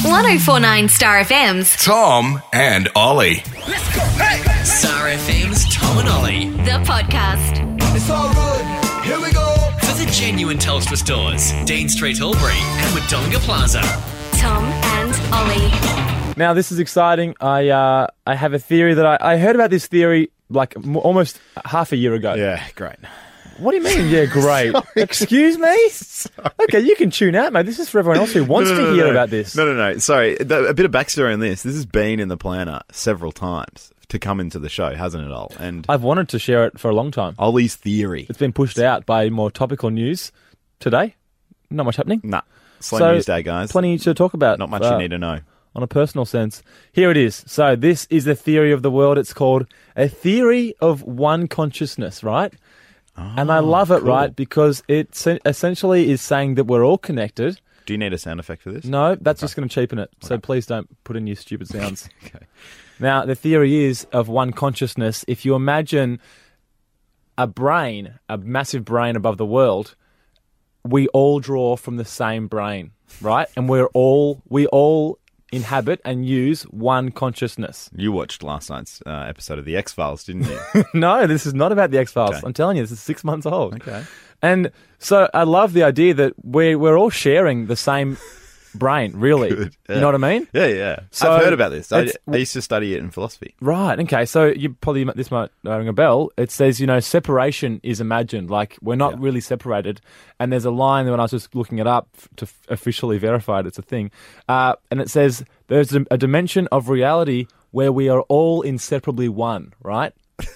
1049 Star FM's Tom and Ollie. Let's go. Hey! Star FM's Tom and Ollie. The Podcast. It's all good. Here we go. For the genuine Telstra stores, Dean Street, Albury, and Wodonga Plaza. Tom and Ollie. Now, this is exciting. I have a theory that I heard about this theory like almost half a year ago. Yeah, great. What do you mean? Yeah, great. Excuse me? Okay, you can tune out, mate. This is for everyone else who wants to hear about this. No. Sorry, a bit of backstory on this. This has been in the planner several times to come into the show, hasn't it, Ol? And I've wanted to share it for a long time. Ollie's theory. It's been pushed out by more topical news today. Not much happening. Nah, slow news day, guys. Plenty to talk about. Not much you need to know. On a personal sense. Here it is. So this is the theory of the world. It's called a theory of one consciousness, right? And I love it, cool. right? Because it essentially is saying that we're all connected. Do you need a sound effect for this? No, that's just going to cheapen it. So please don't put in your stupid sounds. Okay. Now, the theory is of one consciousness. If you imagine a brain, a massive brain above the world, we all draw from the same brain, right? And we all inhabit and use one consciousness. You watched last night's episode of The X-Files, didn't you? No, this is not about the X-Files. Okay. I'm telling you, this is 6 months old. Okay. And so I love the idea that we're all sharing the same brain, really. Good. Yeah. You know what I mean? Yeah. So I've heard about this. I it's- used to study it in philosophy. Right. Okay. So this might ring a bell. It says, separation is imagined. Like we're not really separated. And there's a line when I was just looking it up to officially verify it. It's a thing. And it says there's a dimension of reality where we are all inseparably one. Right.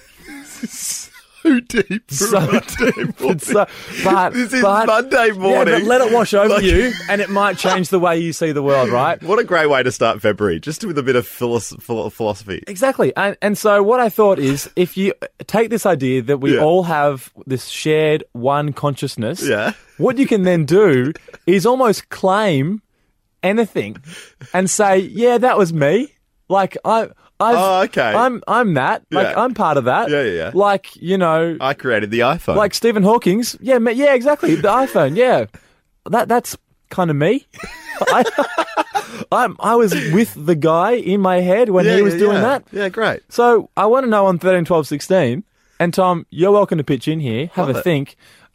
So deep. This is Monday morning. Yeah, but let it wash over you, and it might change the way you see the world. Right. What a great way to start February, just with a bit of philosophy. Exactly. And so what I thought is, if you take this idea that we all have this shared one consciousness, what you can then do is almost claim anything and say, yeah, that was me. Like, okay. I'm that. Like, I'm part of that. Yeah. Like, I created the iPhone. like Stephen Hawking's. Yeah, exactly. The iPhone. Yeah. That's kind of me. I was with the guy in my head when he was doing that. Yeah, great. So I want to know on 13, 12, 16, and Tom, you're welcome to pitch in here. Have a think.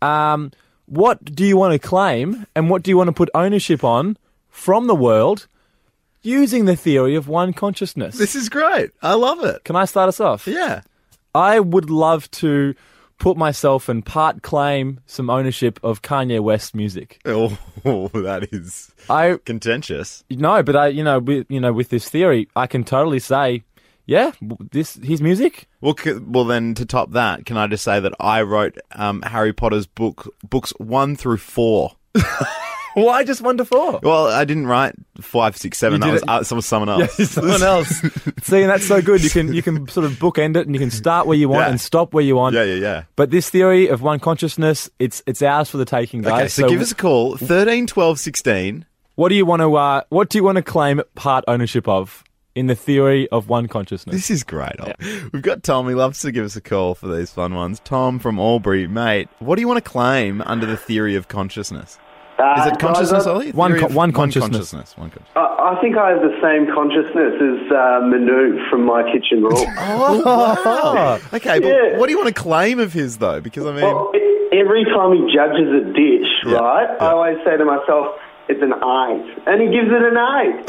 What do you want to claim and what do you want to put ownership on from the world using the theory of one consciousness? This is great. I love it. Can I start us off? Yeah. I would love to put myself and part claim some ownership of Kanye West's music. Oh, that is contentious. No, but with this theory, I can totally say, yeah, his music. Well, then to top that, can I just say that I wrote Harry Potter's books 1 through 4. Why just 1 to 4? Well, I didn't write 5, 6, 7. That was someone else. Yeah, someone else. See, and that's so good. You can sort of bookend it, and you can start where you want and stop where you want. Yeah. But this theory of one consciousness, it's ours for the taking, guys. Okay, so give us a call 13, 12, 16. What do you want to claim part ownership of in the theory of one consciousness? This is great. Yeah. We've got Tom. He loves to give us a call for these fun ones. Tom from Albury, mate. What do you want to claim under the theory of consciousness? Is it consciousness, Ollie? One consciousness. One consciousness. I think I have the same consciousness as Manu from My Kitchen Rule. Wow. Okay, but what do you want to claim of his, though? Because, Well, every time he judges a dish, right, I always say to myself, it's an 8. And he gives it an 8.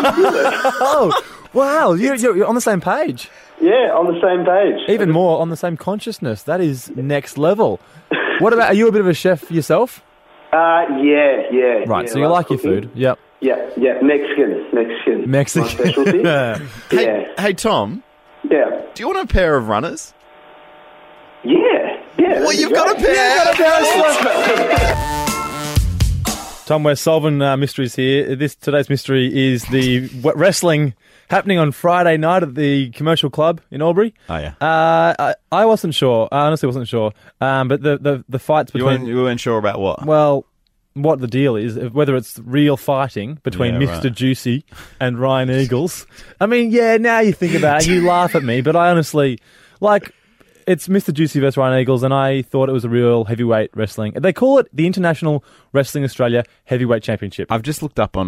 Oh, wow. You're on the same page. Yeah, on the same page. Even more, on the same consciousness. That is next level. What about, are you a bit of a chef yourself? Yeah. Right, so you like your food. Yep. Yeah. Mexican. My specialty. Hey, Tom. Yeah. Do you want a pair of runners? Yeah. Well, you've got a pair. Tom, we're solving mysteries here. Today's mystery is the wrestling happening on Friday night at the Commercial Club in Albury. Oh, yeah. I wasn't sure. I honestly wasn't sure. But the fights between... You weren't sure about what? Well, what the deal is, whether it's real fighting between Mr. Juicy and Ryan Eagles. I mean, now you think about it, you laugh at me, but I honestly... Like, It's Mr. Juicy vs. Ryan Eagles, and I thought it was a real heavyweight wrestling. They call it the International Wrestling Australia Heavyweight Championship. I've just looked up on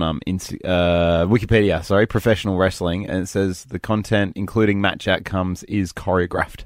Wikipedia, professional wrestling, and it says the content, including match outcomes, is choreographed.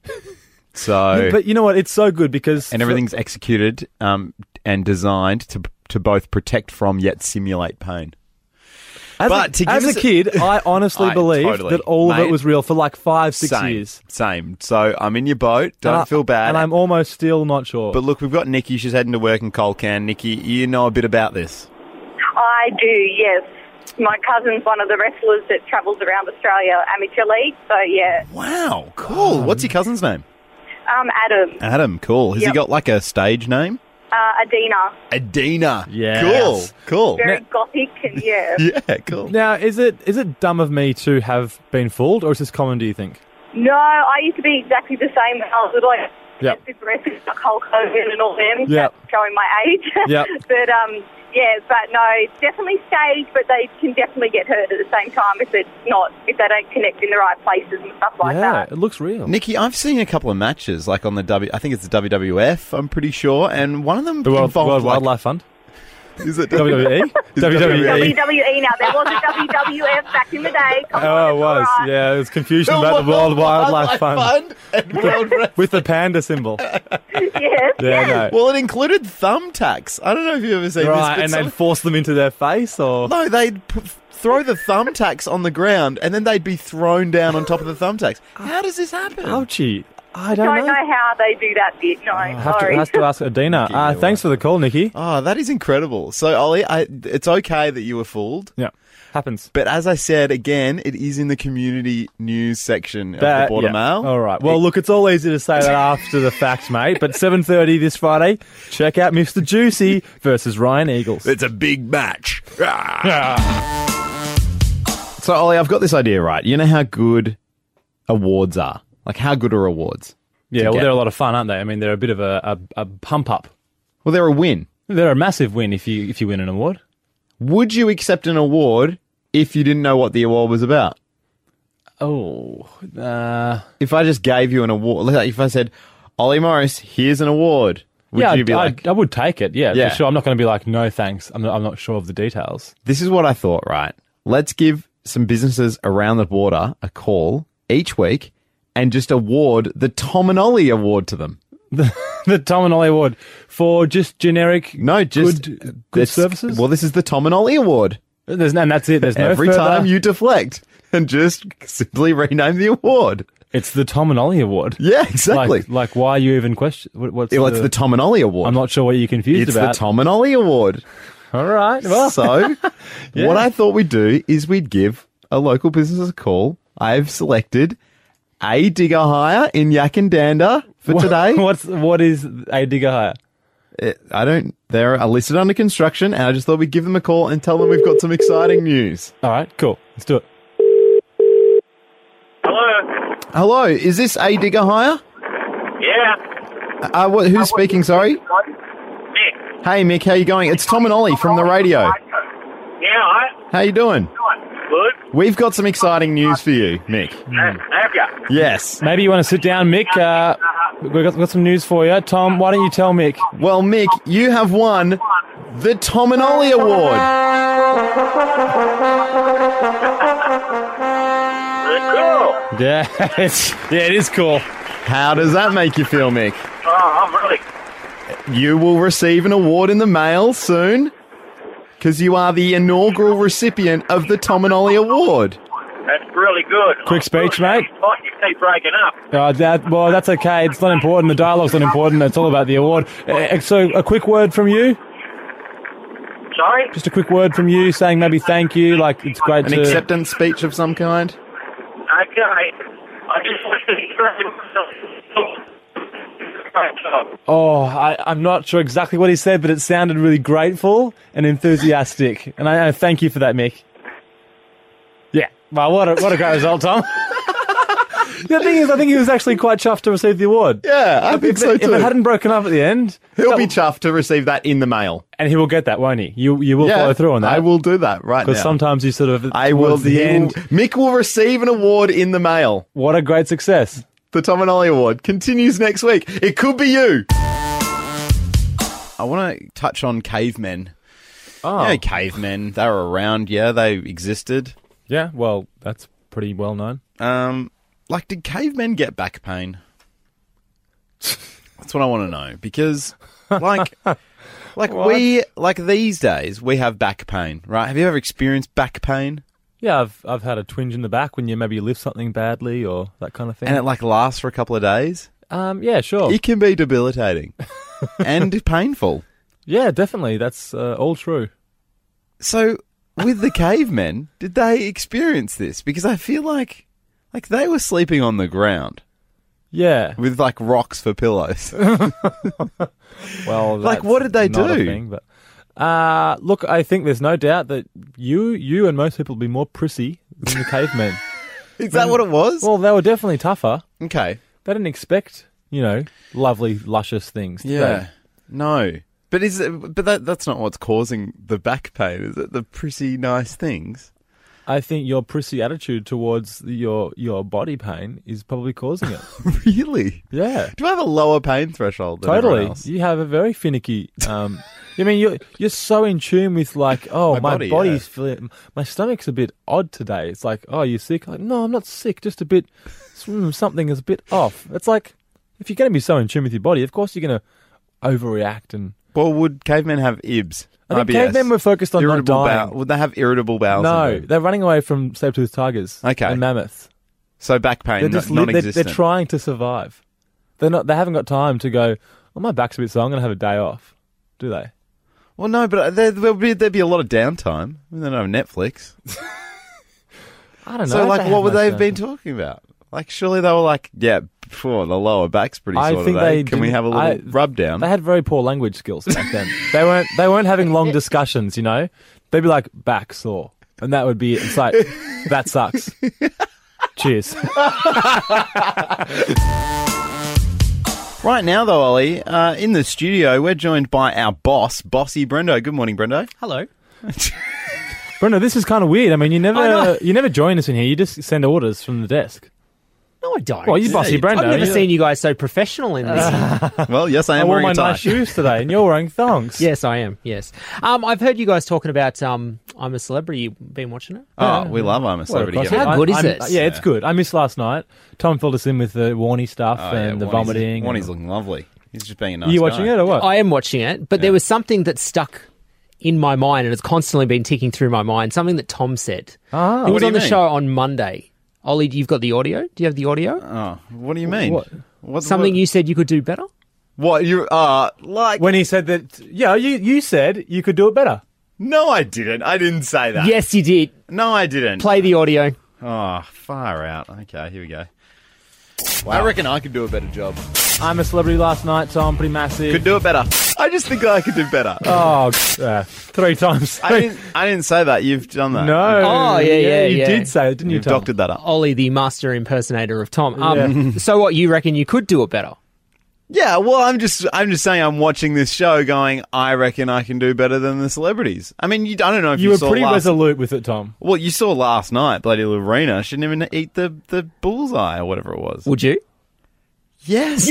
So, but you know what? It's so good because and everything's executed and designed to both protect from yet simulate pain. As a kid, I honestly believed that all of it was real for like 5-6 years. Same. So I'm in your boat. Don't feel bad. And I'm almost still not sure. But look, we've got Nikki. She's heading to work in Colcan. Nikki, you know a bit about this. I do, yes. My cousin's one of the wrestlers that travels around Australia Amateur League, so yeah. Wow, cool. What's your cousin's name? Adam. Adam, cool. Has he got like a stage name? Adina. Adina. Yeah. Cool. Very gothic and yeah. Yeah, cool. Now, is it dumb of me to have been fooled, or is this common, do you think? No, I used to be exactly the same when I was little. Yep. Super wrestling, like Hulk Hogan and all them. Yep. That's showing my age. Yep. But but no, it's definitely staged, but they can definitely get hurt at the same time if they don't connect in the right places and stuff like that. Yeah, it looks real. Nikki, I've seen a couple of matches, like on the I think it's the WWF, I'm pretty sure, and one of them World involved Wildlife Fund? Is it WWE? WWE now. There was a WWF back in the day. Come on, Oh, it was. all right. Yeah, it was confusion about the World Wildlife Fund. With the panda symbol. Yes. Yeah, no. Well, it included thumbtacks. I don't know if you've ever seen Right, this. and they'd force them into their face, or... No, they'd throw the thumbtacks on the ground, and then they'd be thrown down on top of the thumbtacks. How does this happen? Ouchie. I Don't don't know how they do that bit. No, sorry. have to ask Adina. Thanks for the call, Nikki. Oh, that is incredible. So, Ollie, it's okay that you were fooled. Yeah, happens. But as I said, again, it is in the community news section of the Border Mail. All right. Well, look, it's all easy to say that after the fact, mate. But 7:30 this Friday, check out Mr. Juicy versus Ryan Eagles. It's a big match. So, Ollie, I've got this idea, right? You know how good awards are? Like, how good are awards? Yeah, well, they're a lot of fun, aren't they? I mean, they're a bit of a pump up. Well, they're a win. They're a massive win if you win an award. Would you accept an award if you didn't know what the award was about? Oh, if I just gave you an award, like if I said, Ollie Morris, here's an award, would you be like... I would take it, yeah, Yeah. for sure. I'm not going to be like, no, thanks. I'm not sure of the details. This is what I thought, right? Let's give some businesses around the border a call each week and just award the Tom and Ollie Award to them. The Tom and Ollie Award for just generic good services? Well, this is the Tom and Ollie Award. And that's it. There's no Every further... time you deflect and just simply rename the award. It's the Tom and Ollie Award. Yeah, exactly. Like why you even question... It's the Tom and Ollie Award. I'm not sure what you're confused It's about. the Tom and Ollie Award. All right. Well, So, Yeah. what I thought we'd do is we'd give a local business a call. I've selected A Digger Hire in Yakandanda for today. What is a digger hire? They're listed under construction, and I just thought we'd give them a call and tell them we've got some exciting news. All right, cool. Let's do it. Hello, is this A Digger Hire? Yeah. Who's speaking, sorry? Mick. Hey, Mick, how you going? It's Tom and Ollie from the radio. Yeah, I. How you doing? Good. We've got some exciting news for you, Mick. Have ya? Yes. Maybe you want to sit down, Mick. We've got some news for you. Tom, why don't you tell Mick? Well, Mick, you have won the Tom and Ollie Award. Cool. Yeah, it is cool. How does that make you feel, Mick? Oh, I'm really. You will receive an award in the mail soon, because you are the inaugural recipient of the Tom and Ollie Award. That's really good. Quick speech, mate. You keep breaking up. That's okay. It's not important. The dialogue's not important. It's all about the award. So, a quick word from you? Sorry? Just a quick word from you saying maybe thank you. Like, it's great An acceptance speech of some kind? Okay. I just want to Oh, I'm not sure exactly what he said, but it sounded really grateful and enthusiastic. And I thank you for that, Mick. Yeah. Well, what a great result, Tom. The thing is, I think he was actually quite chuffed to receive the award. Yeah, I think so too. If it hadn't broken up at the end... He'll be chuffed to receive that in the mail. And he will get that, won't he? You will follow through on that. I will do that right now. Because sometimes you sort of... I will. The end. Mick will receive an award in the mail. What a great success. The Tom and Ollie Award continues next week. It could be you. I want to touch on cavemen. Oh. You know, cavemen, they were around, yeah, they existed. Yeah, well, that's pretty well known. Like, did cavemen get back pain? That's what I want to know. Because, these days, we have back pain, right? Have you ever experienced back pain? Yeah, I've had a twinge in the back when you maybe lift something badly or that kind of thing. And it, lasts for a couple of days? Yeah, sure. It can be debilitating and painful. Yeah, definitely. That's all true. So, with the cavemen, did they experience this? Because I feel like they were sleeping on the ground. Yeah. With, rocks for pillows. Well, that's what did they not a do? thing, but, look, I think there's no doubt that you and most people would be more prissy than the cavemen. Is that what it was? Well, they were definitely tougher. Okay. They didn't expect, lovely, luscious things, did they? No. But that's not what's causing the back pain, is it? The prissy, nice things. I think your prissy attitude towards your body pain is probably causing it. Really? Yeah. Do I have a lower pain threshold than everyone Totally. else? You have a very finicky. You're so in tune with my body, body's feeling. My stomach's a bit odd today. It's like, oh, you sick? Like, no, I'm not sick. Just a bit. Something is a bit off. It's like if you're going to be so in tune with your body, of course you're going to overreact and. Well, would cavemen have IBS? I think IBS? cavemen were focused on not dying. Would they have irritable bowel No, syndrome? they're running away from saber-toothed tigers and mammoths. So back pain, They're just non-existent. they're trying to survive. They haven't got time to go, oh, my back's a bit sore, I'm going to have a day off. Do they? Well, no, but there'd be a lot of downtime. I mean, they don't have Netflix. I don't know. So, what would they have been done? talking about? Surely they were like, yeah, the lower back's pretty sore today. Can we have a little rub down? They had very poor language skills back then. They weren't having long discussions, They'd be like, back sore. And that would be it. It's like, that sucks. Cheers. Right now, though, Ollie, in the studio, we're joined by our boss, Bossy Brendo. Good morning, Brendo. Hello. Brendo, this is kind of weird. I mean, you never join us in here. You just send orders from the desk. No, I don't. Well, you Bossy Brendo. I've never seen you guys so professional in this. Well, yes, I am wore wearing my a tie. nice shoes today, and you're wearing thongs. Yes, I am. Yes. I've heard you guys talking about I'm a Celebrity. You've been watching it? Oh, we love I'm a Celebrity. How good is it? Yeah, it's good. I missed last night. Tom filled us in with the Warnie stuff and the vomiting. Warnie's looking lovely. He's just being a nice guy. You watching it or what? I am watching it, but there was something that stuck in my mind, and it's constantly been ticking through my mind. Something that Tom said. He was what do on you the mean? show on Monday. Ollie, you've got the audio? Do you have the audio? Oh, what do you mean? Something you said you could do better? What you like? When he said that, you said you could do it better. No, I didn't. I didn't say that. Yes, you did. No, I didn't. Play the audio. Oh, far out. Okay, here we go. Wow. I reckon I could do a better job. I'm a Celebrity last night, so I'm pretty massive. Could do it better. I just think I could do better. Oh, 3 times. I didn't say that. You've done that. No. Oh, yeah. You did say it, didn't you, You've Tom? doctored that up. Ollie, the master impersonator of Tom. So what, you reckon you could do it better? Yeah, well, I'm just saying I'm watching this show going, I reckon I can do better than the celebrities. I mean, I don't know if you were saw pretty resolute with it, Tom. Well, you saw last night, bloody Lorena shouldn't even eat the bullseye or whatever it was. Would you? Yes.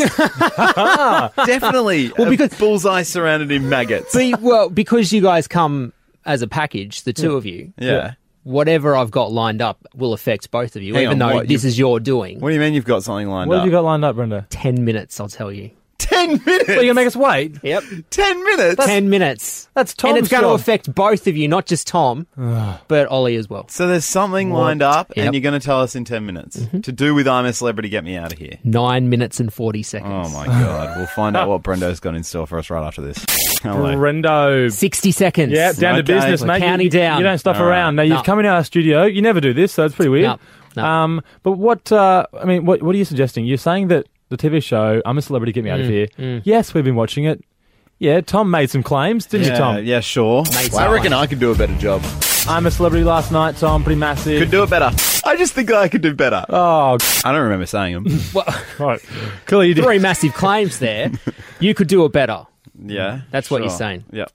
Definitely. Well, because bullseye surrounded in maggots. Because you guys come as a package, the two of you. Yeah. Whatever I've got lined up will affect both of you, Hang even on, though what, this is your doing. What do you mean you've got something lined What up? have you got lined up, Brenda? 10 minutes, I'll tell you. 10 minutes? Well, you're going to make us wait? Yep. 10 minutes? 10 minutes. That's Tom's And it's going to job. affect both of you, not just Tom, but Ollie as well. So there's something lined up, Yep. and you're going to tell us in 10 minutes. To do with I'm a Celebrity, get me out of here. 9 minutes and 40 seconds. Oh, my God. We'll find out what Brendo's got in store for us right after this. Hello. Brendo. 60 seconds. Yeah, down to Okay. business, mate. Counting down. You don't stuff All right. around. Now, you've come into our studio. You never do this, so it's pretty weird. No. But what are you suggesting? You're saying that the TV show, I'm a Celebrity, get me out of here. Yes, we've been watching it. Yeah, Tom made some claims, didn't you, Tom? Yeah, sure. I reckon I could do a better job. I'm a Celebrity last night, so I'm pretty massive. Could do it better. I just think I could do better. Oh, I don't remember saying them. Well, right. Clearly you did. 3 massive claims there. You could do it better. Yeah. That's what you're saying. Yep.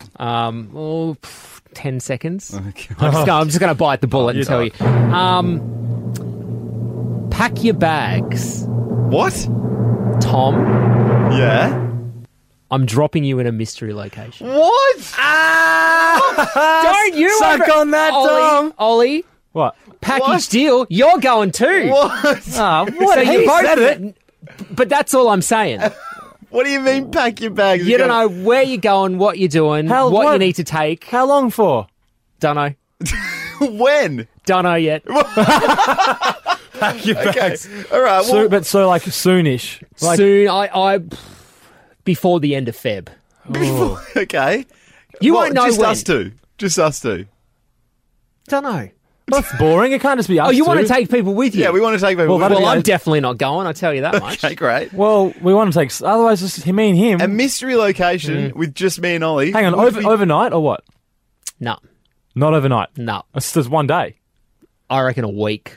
10 seconds. Okay. I'm just going to bite the bullet and tell you. Pack your bags What? Tom, Yeah. I'm dropping you in a mystery location. What? Don't you Suck on that, Tom. Ollie, What? package What? deal. You're going too. What? What? So He you both said it. But that's all I'm saying. What do you mean pack your bags? You don't know where you're going, what you're doing, what you need to take. How long for? Don't know. When? Don't know yet. Pack your bags. All right. Well, So like soonish. Like, Soon, I before the end of Feb. okay. You Well, won't know just when. us two. Just us two. Don't know. That's boring. It can't just be us. Oh, you want two. to take people with you? Yeah, we want to take people. Well, with that'd Well, be I'm nice. definitely not going. I tell you that much. Okay, great. Well, we want to take. Otherwise, just me and him. A mystery location with just me and Ollie. Hang on, would be- overnight or what? No, Not overnight. no. It's just one day. I reckon a week.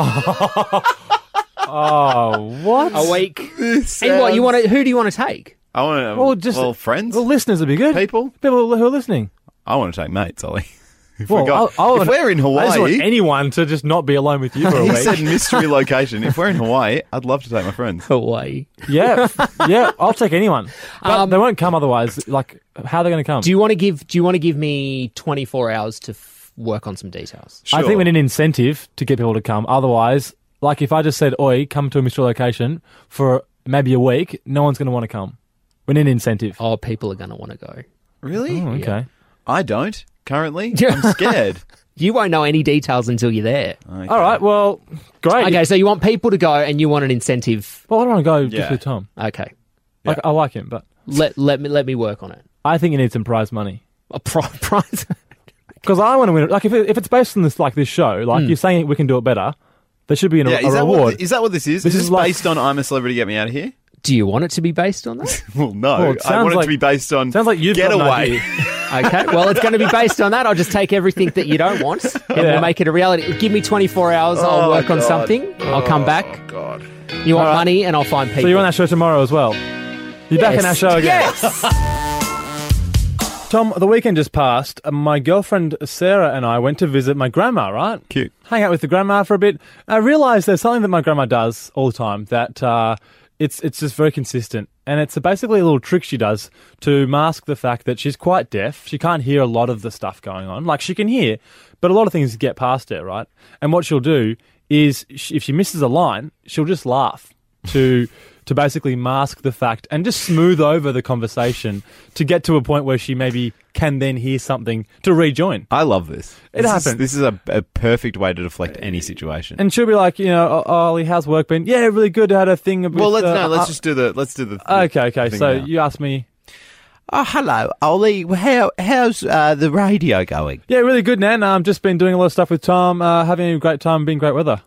Oh, what? A week. This And what you sounds- want to? Who do you want to take? I want to. Well, friends. Well, listeners would be good. People? People who are listening. I want to take mates, Ollie. If, Well, we got, I'll- if we're in I just want Hawaii, anyone to just not be alone with you for a he week. said mystery location. If we're in Hawaii, I'd love to take my friends. Hawaii. Yeah, yeah, I'll take anyone. But they won't come otherwise. Like, how are they going to come? Do you want to give me 24 hours to work on some details? I think Sure. we need an incentive to get people to come. Otherwise, like if I just said, "Oi, come to a mystery location for maybe a week," no one's going to want to come. We need an incentive. Oh, people are going to want to go. Really? Oh, okay. I don't currently. I'm scared. You won't know any details until you're there. Okay. All right. Well, great. Okay, so you want people to go and you want an incentive. Well, I don't want to go Yeah. just with Tom. Okay. Like, I like him, but Let me work on it. I think you need some prize money. A prize. Because I want to win. Like if it's based on this, like this show, like you're saying we can do it better, there should be a reward. Is that what this is? This Is is this like- based on I'm a Celebrity, Get Me Out of Here? Do you want it to be based on that? Well, no. Well, it I sounds want it like- to be based on Sounds like you've got an Getaway. idea. Okay, well, it's going to be based on that. I'll just take everything that you don't want and Yeah. we'll make it a reality. Give me 24 hours, I'll work on something. I'll come back. Oh, God. You want All right. money, and I'll find people. So you're on that show tomorrow as well. You're back in our show again. Yes. Tom, the weekend just passed. My girlfriend Sarah and I went to visit my grandma, right? Cute. Hang out with the grandma for a bit. I realised there's something that my grandma does all the time that it's just very consistent. And it's basically a little trick she does to mask the fact that she's quite deaf. She can't hear a lot of the stuff going on. Like, she can hear, but a lot of things get past her, right? And what she'll do is, if she misses a line, she'll just laugh to basically mask the fact and just smooth over the conversation to get to a point where she maybe can then hear something to rejoin. I love this. It happens. This is a perfect way to deflect any situation. And she'll be like, Ollie, how's work been? Yeah, really good. I had a thing. With, well, let's do the. Okay. thing So now. you asked me. Oh, hello, Ollie. How's the radio going? Yeah, really good, Nan. I've just been doing a lot of stuff with Tom, having a great time, being great weather.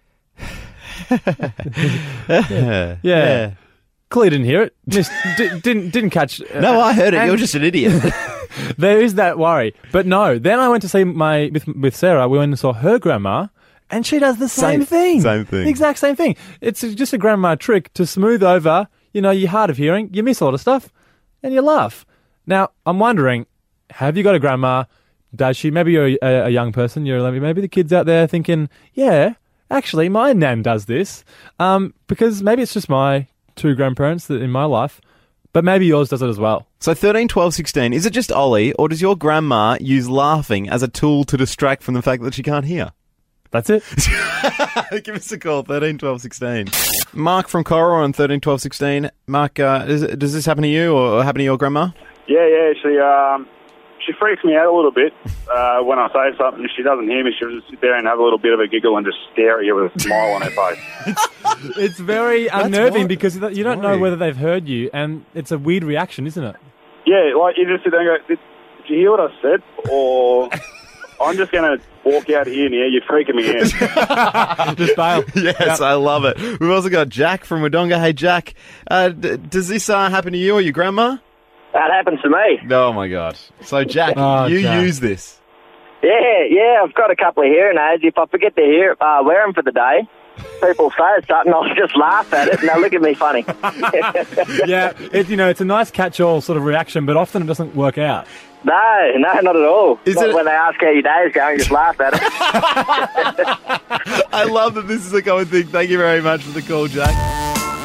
Yeah. Clearly didn't hear it. Just didn't catch. No, I heard it. and- You're just an idiot. There is that worry, but no. Then I went to see with Sarah. We went and saw her grandma, and she does the same thing. Same thing. The exact same thing. It's just a grandma trick to smooth over, your hard of hearing. You miss a lot of stuff, and you laugh. Now I'm wondering, have you got a grandma? Does she? Maybe you're a young person. Maybe the kids out there thinking, yeah, actually, my nan does this. Because maybe it's just my two grandparents that in my life. But maybe yours does it as well. So 13, 12, 16, is it just Ollie, or does your grandma use laughing as a tool to distract from the fact that she can't hear? That's it. Give us a call, 13, 12, 16. Mark from Cora on 13, 12, 16. Mark, does this happen to you or happen to your grandma? Yeah, she freaks me out a little bit when I say something. If she doesn't hear me, she'll just sit there and have a little bit of a giggle and just stare at you with a smile on her face. It's very unnerving what- because you don't know whether they've heard you, and it's a weird reaction, isn't it? Yeah, like you just sit there and go, did you hear what I said? Or I'm just going to walk out here and you're freaking me out. Just bail. Yes, I love it. We've also got Jack from Wodonga. Hey, Jack, does this happen to you or your grandma? That happens to me. Oh, my God. So, Jack, you Jack. use this. Yeah, I've got a couple of hearing aids. If I forget to wear them for the day, people say something, I'll just laugh at it and they'll look at me funny. Yeah, it's a nice catch-all sort of reaction, but often it doesn't work out. No, not at all. Is Not it- when they ask how your day's going, just laugh at it. I love that this is a common thing. Thank you very much for the call, Jack.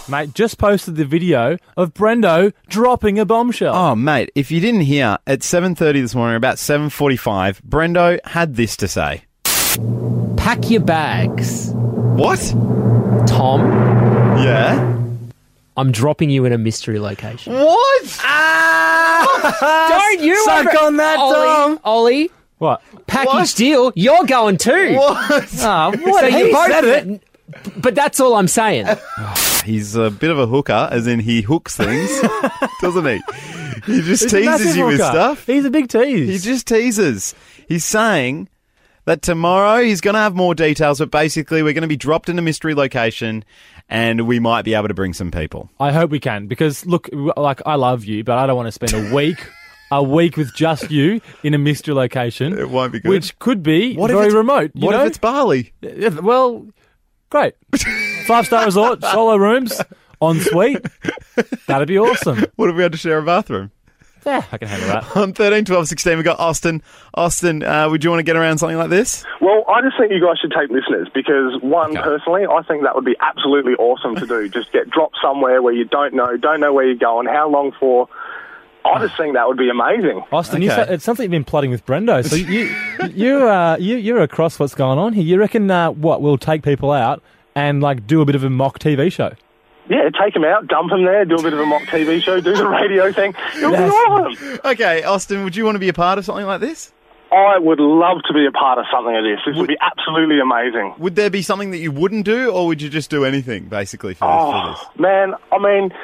Mate, just posted the video of Brendo dropping a bombshell. Oh, mate, if you didn't hear, at 7:30 this morning, about 7:45, Brendo had this to say. Pack your bags. What? Tom, Yeah? I'm dropping you in a mystery location. What? Don't you Suck on that, Tom. Ollie, What? package deal, you're going too. What? What? So He you both said it. But that's all I'm saying. He's a bit of a hooker, as in he hooks things, doesn't he? He just He's a teases massive you with hooker. stuff. He's a big tease. He just teases. He's saying that tomorrow he's going to have more details, but basically we're going to be dropped in a mystery location and we might be able to bring some people. I hope we can, because look, like, I love you, but I don't want to spend a week with just you in a mystery location. It won't be good. Which could be What if very it's- remote. You What know? if it's Bali? Yeah, well, great. 5-star resort, solo rooms, en suite. That'd be awesome. What if we had to share a bathroom? Yeah, I can handle that. On 13, 12, 16, we've got Austin. Austin, would you want to get around something like this? Well, I just think you guys should take listeners because, personally, I think that would be absolutely awesome to do. Just get dropped somewhere where you don't know where you're going, how long for. I just think that would be amazing. Austin, Okay. it sounds like you've been plotting with Brendo. So you're across what's going on here. You reckon we'll take people out and like do a bit of a mock TV show? Yeah, take them out, dump them there, do a bit of a mock TV show, do the radio thing. It would be awesome. Okay, Austin, would you want to be a part of something like this? I would love to be a part of something like this. This would be absolutely amazing. Would there be something that you wouldn't do, or would you just do anything, basically, for this? Man, I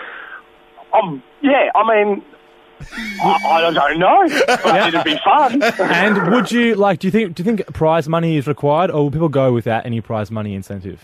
don't know, but it'd be fun. And would you do you think prize money is required, or will people go without any prize money incentive?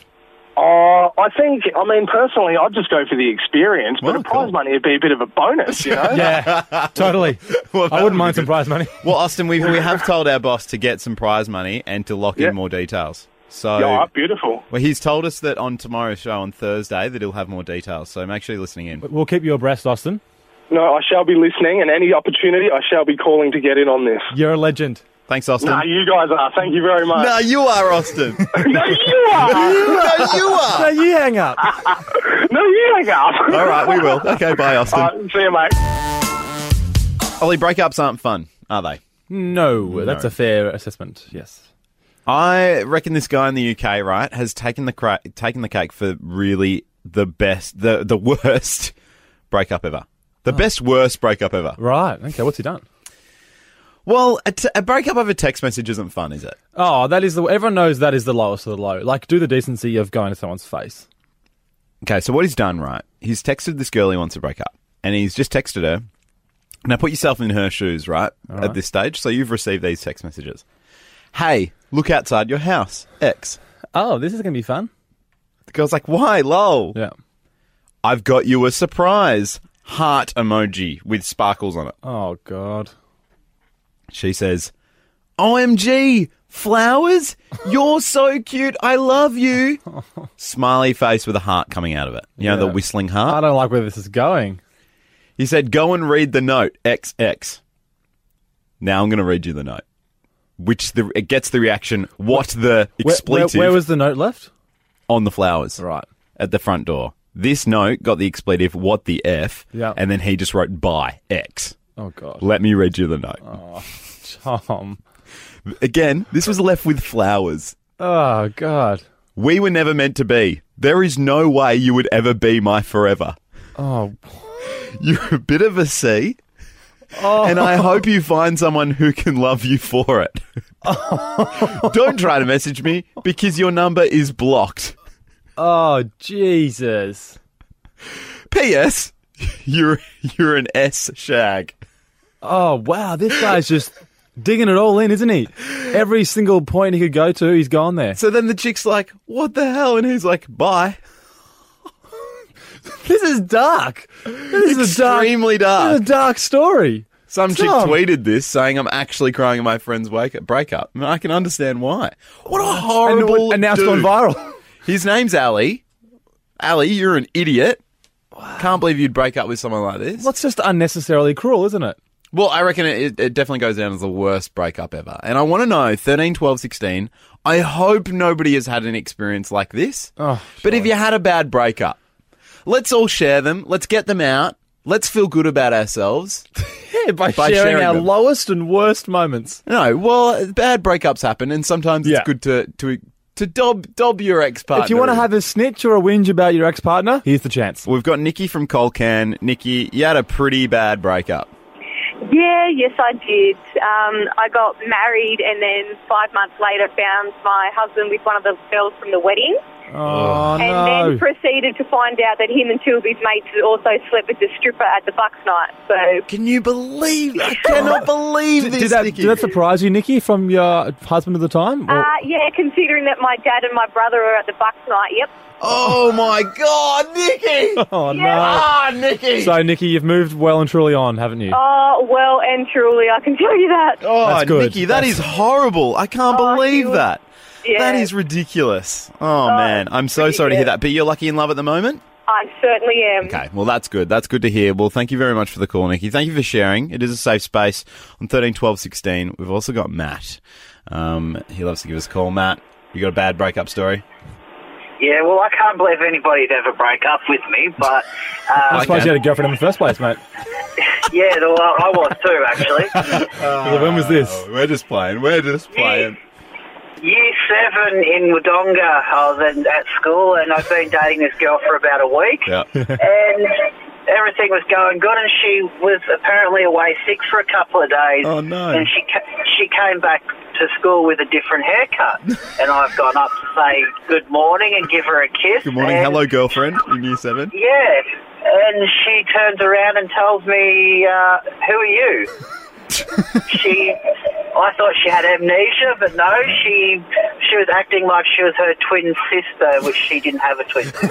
Personally, I'd just go for the experience, but a prize money would be a bit of a bonus, you know? Yeah, totally. I wouldn't mind some prize money. Well, Austin, we have told our boss to get some prize money and to lock Yeah. in more details. So, Yeah, beautiful. Well, he's told us that on tomorrow's show on Thursday that he'll have more details. So make sure you're listening in. We'll keep you abreast, Austin. No, I shall be listening, and any opportunity, I shall be calling to get in on this. You're a legend. Thanks, Austin. No, you guys are. Thank you very much. No, you are, Austin. No, you are. No, you are. No, you hang up. No, you hang up. All right, we will. Okay, bye, Austin. See you, mate. Ollie, breakups aren't fun, are they? No, that's a fair assessment. Yes. I reckon this guy in the UK, right, has taken the cake for really the best, the worst breakup ever. The best, worst breakup ever. Right. Okay. What's he done? Well, a breakup over text message isn't fun, is it? Oh, everyone knows that is the lowest of the low. Like, do the decency of going to someone's face. Okay, so what he's done, right, he's texted this girl he wants to break up. And he's just texted her. Now, put yourself in her shoes, right, at this stage. So you've received these text messages. Hey, look outside your house, X. Oh, this is going to be fun. The girl's like, why, lol? Yeah. I've got you a surprise. Heart emoji with sparkles on it. Oh, God. She says, OMG, flowers? You're so cute. I love you. Smiley face with a heart coming out of it. You know, the whistling heart? I don't like where this is going. He said, go and read the note, XX. Now I'm going to read you the note. It gets the reaction, what the expletive. Where was the note left? On the flowers. Right. At the front door. This note got the expletive, what the F, and then he just wrote, bye, X. Oh, God. Let me read you the note. Oh, Tom. Again, this was left with flowers. Oh, God. We were never meant to be. There is no way you would ever be my forever. Oh. You're a bit of a C, and I hope you find someone who can love you for it. Don't try to message me because your number is blocked. Oh, Jesus. P.S. You're an S shag. Oh, wow. This guy's just digging it all in, isn't he? Every single point he could go to, he's gone there. So then the chick's like, what the hell? And he's like, bye. This is dark. This is extremely dark. This is a dark story. Some chick tweeted this saying, I'm actually crying at my friend's breakup. I mean, I can understand why. What a horrible And now it's dude. gone viral. His name's Ali. Ali, you're an idiot. Wow. Can't believe you'd break up with someone like this. Well, it's just unnecessarily cruel, isn't it? Well, I reckon it definitely goes down as the worst breakup ever. And I want to know, 13, 12, 16, I hope nobody has had an experience like this. Oh, but if you had a bad breakup, Let's all share them. Let's get them out. Let's feel good about ourselves. Yeah, by sharing our them. lowest and worst moments. No, well, bad breakups happen, and sometimes it's good to dob your ex-partner. If you want to have a snitch or a whinge about your ex-partner, here's the chance. We've got Nikki from Colcan. Nikki, you had a pretty bad breakup. Yeah, yes, I did. I got married and then 5 months later found my husband with one of the girls from the wedding. Oh, and then proceeded to find out that him and two of his mates had also slept with the stripper at the Bucks night. So, can you believe? I cannot believe this, Nikki. Did that surprise you, Nikki, from your husband at the time? Or? Yeah, considering that my dad and my brother are at the Bucks night, yep. Oh, my God, Nikki! Oh, Yeah. no. Ah, Nikki! So, Nikki, you've moved well and truly on, haven't you? Oh, well and truly, I can tell you that. Oh, That's good. Nikki, that is horrible. I can't believe that. Yeah. That is ridiculous. Oh, man. I'm so sorry to hear that. But you're lucky in love at the moment? I certainly am. Okay, well, that's good. That's good to hear. Well, thank you very much for the call, Nikki. Thank you for sharing. It is a safe space on 13 12 16. We've also got Matt. He loves to give us a call. Matt, you got a bad breakup story? Yeah, well, I can't believe anybody'd ever break up with me, but... I suppose you had a girlfriend in the first place, mate. Yeah, well, I was too, actually. Well, when was this? We're just playing. Year 7 in Wodonga, I was at school, and I've been dating this girl for about a week. Yeah. And everything was going good, and she was apparently away sick for a couple of days. Oh, no. And she came back to school with a different haircut. And I've gone up to say good morning and give her a kiss. Good morning. And, Hello, girlfriend in year 7. yeah. And she turns around and tells me, who are you? I thought she had amnesia, but no, she was acting like she was her twin sister, which she didn't have a twin sister.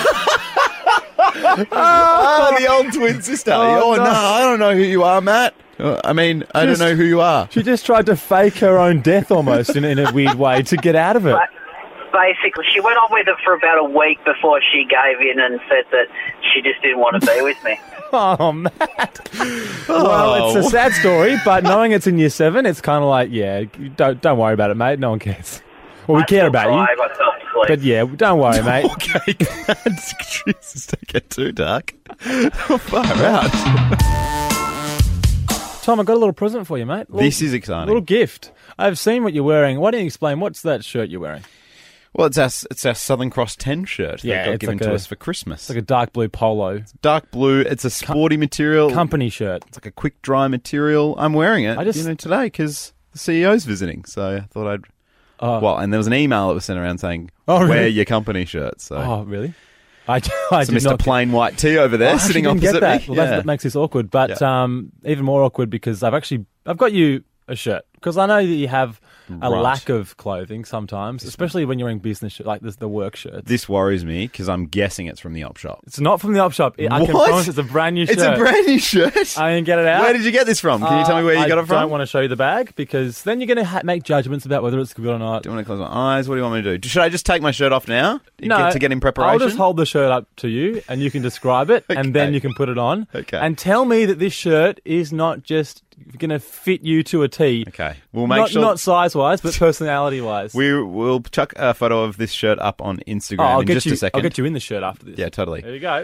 Oh, the old twin sister. Oh, no, I don't know who you are, Matt. I mean, I don't know who you are. She just tried to fake her own death almost in a weird way to get out of it. Basically, she went on with it for about a week before she gave in and said that she just didn't want to be with me. Oh, Matt. Well, it's a sad story, but knowing it's in year 7, it's kind of like, yeah, don't worry about it, mate. No one cares. Well, we care about you. But yeah, don't worry, mate. Okay, Jesus, don't get too dark. Far out. Tom, I've got a little present for you, mate. This is exciting. A little gift. I've seen what you're wearing. Why don't you explain, what's that shirt you're wearing? Well, it's our Southern Cross 10 shirt that got given to us for Christmas. It's like a dark blue polo. Dark blue. It's a sporty material. Company shirt. It's like a quick dry material. I'm wearing it today because the CEO's visiting. So I thought I'd... and there was an email that was sent around saying, wear your company shirt. So. Oh, really? I did Mr. Plain White Tee over there sitting opposite that. me. Well, that makes this awkward. But even more awkward because I've got you a shirt. Because I know that you have a lack of clothing sometimes, especially when you're wearing business shirts, like the work shirts. This worries me because I'm guessing it's from the op shop. It's not from the op shop. I can promise it's a brand new shirt. It's a brand new shirt? I didn't get it out. Where did you get this from? Can you tell me where you got it from? I don't want to show you the bag because then you're going to make judgments about whether it's good or not. Do you want to close my eyes? What do you want me to do? Should I just take my shirt off now to get in preparation? I'll just hold the shirt up to you and you can describe it and then you can put it on. Okay. And tell me that this shirt is not just going to fit you to a T. Okay. We'll make sure... Not size-wise, but personality-wise. We'll chuck a photo of this shirt up on Instagram in just a second. I'll get you in the shirt after this. Yeah, totally. There you go.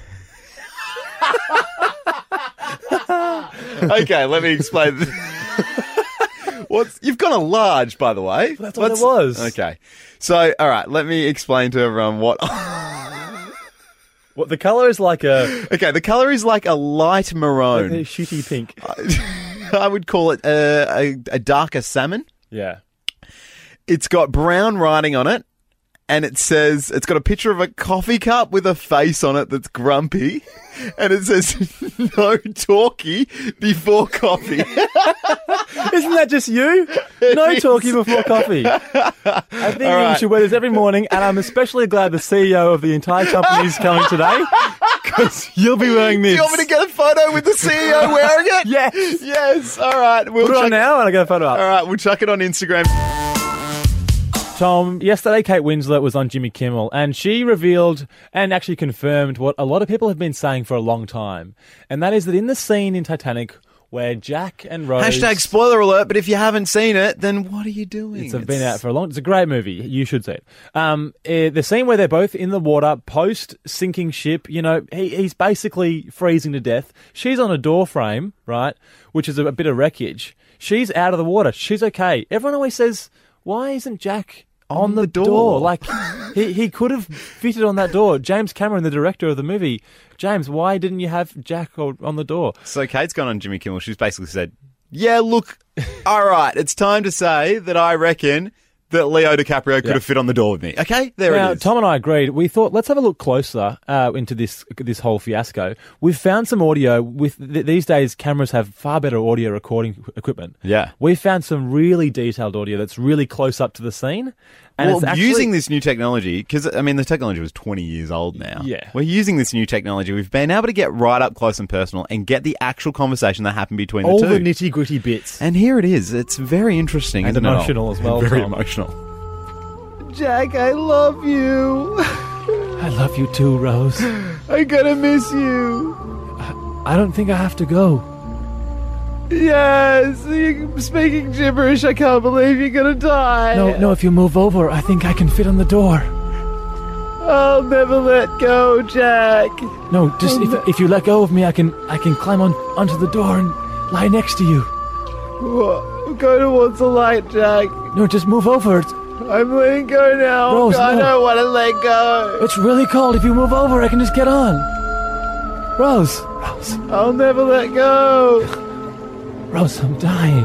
Okay, let me explain. You've got a large, by the way. That's what it was. Okay. So, all right, let me explain to everyone what... What the colour is like a... Okay, the colour is like a light maroon. Like a shitty pink. I would call it a darker salmon. Yeah. It's got brown writing on it, and it's got a picture of a coffee cup with a face on it that's grumpy, and it says, no talkie before coffee. Isn't that just you? No talkie before coffee. I think you should wear this every morning, and I'm especially glad the CEO of the entire company is coming today, because you'll be wearing this. Do you want me to get a photo with the CEO wearing it? Yes. Yes, all right. We'll put it on now, and I'll get a photo up. All right, we'll chuck it on Instagram. Tom, yesterday Kate Winslet was on Jimmy Kimmel and she revealed and actually confirmed what a lot of people have been saying for a long time. And that is that in the scene in Titanic where Jack and Rose... Hashtag spoiler alert, but if you haven't seen it, then what are you doing? It's been out for a long... It's a great movie. You should see it. The scene where they're both in the water, post-sinking ship, you know, he's basically freezing to death. She's on a door frame, right, which is a bit of wreckage. She's out of the water. She's okay. Everyone always says, why isn't Jack... on the door. Like, he could have fitted on that door. James Cameron, the director of the movie. James, why didn't you have Jack on the door? So Kate's gone on Jimmy Kimmel. She's basically said, yeah, look, all right, it's time to say that I reckon that Leo DiCaprio could have fit on the door with me. Okay, there it is. Tom and I agreed. We thought, let's have a look closer into this whole fiasco. We've found some audio. With these days, cameras have far better audio recording equipment. Yeah. We found some really detailed audio that's really close up to the scene. And well, it's actually, using this new technology, because, I mean, the technology was 20 years old now. Yeah. We're using this new technology. We've been able to get right up close and personal and get the actual conversation that happened between the two. All the nitty-gritty bits. And here it is. It's very interesting, and isn't it? emotional as well, Very Tom. emotional. Jack, I love you. I love you too, Rose. I'm gonna miss you. I don't think I have to go. Yes, you're speaking gibberish. I can't believe you're gonna die. No, if you move over, I think I can fit on the door. I'll never let go, Jack. No, just if you let go of me, I can climb onto the door and lie next to you. Go towards the light, Jack. No, just move over. I'm letting go now. Rose, I no. don't want to let go. It's really cold. If you move over, I can just get on. Rose. I'll never let go. Rose, I'm dying.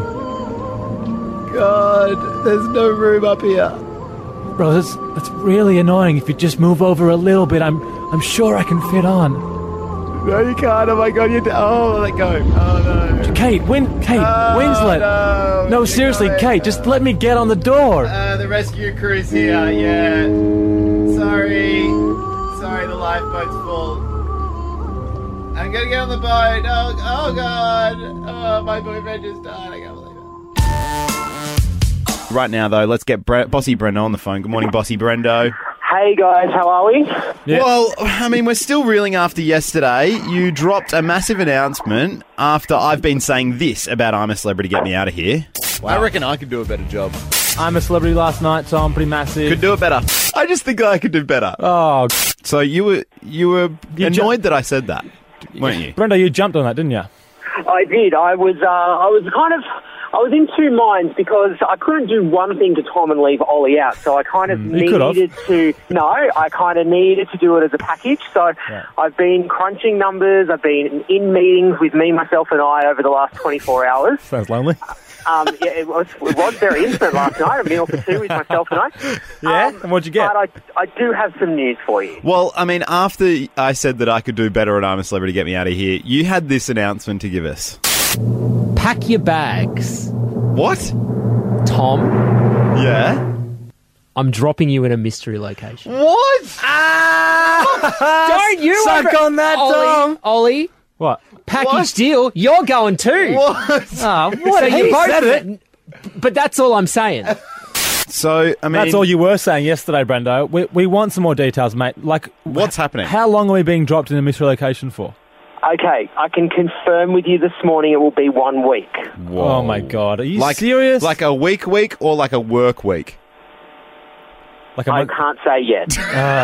God, there's no room up here. Rose, that's really annoying. If you just move over a little bit, I'm sure I can fit on. No, you can't. Oh my God, let go. Oh no. Kate, Winslet. No, seriously, Kate, just let me get on the door. The rescue crew's here. Yeah. Sorry, the lifeboat's full. I'm gonna get on the boat. Oh God. Oh, my boyfriend just died. I can't believe it. Right now, though, let's get Bossy Brendo on the phone. Good morning, Bossy Brendo. Hey guys, how are we? Yeah. Well, I mean, we're still reeling after yesterday. You dropped a massive announcement after I've been saying this about I'm a Celebrity, Get Me Out of Here. Wow. I reckon I could do a better job. I'm a Celebrity last night, so I'm pretty massive. Could do it better. I just think I could do better. Oh. So you were annoyed that I said that, weren't you? Brendo, you jumped on that, didn't you? I did. I was in two minds because I couldn't do one thing to Tom and leave Ollie out, so I kind of needed to do it as a package. So I've been crunching numbers. I've been in meetings with me, myself, and I over the last 24 hours. Sounds lonely. It was very intimate last night. A meal for two with myself and I. Yeah, and what'd you get? But I do have some news for you. Well, I mean, after I said that I could do better at I'm a Celebrity, Get Me Out of Here, you had this announcement to give us. Pack your bags. What? Tom. Yeah? I'm dropping you in a mystery location. What? Don't you suck on that, Tom. Ollie. What? Package deal. You're going too. What? What? So He said it. But that's all I'm saying. So, I mean... That's all you were saying yesterday, Brendo. We want some more details, mate. Like, what's happening? How long are we being dropped in a mystery location for? Okay, I can confirm with you this morning it will be 1 week. Whoa. Oh, my God. Are you serious? Like a week or like a work week? I can't say yet.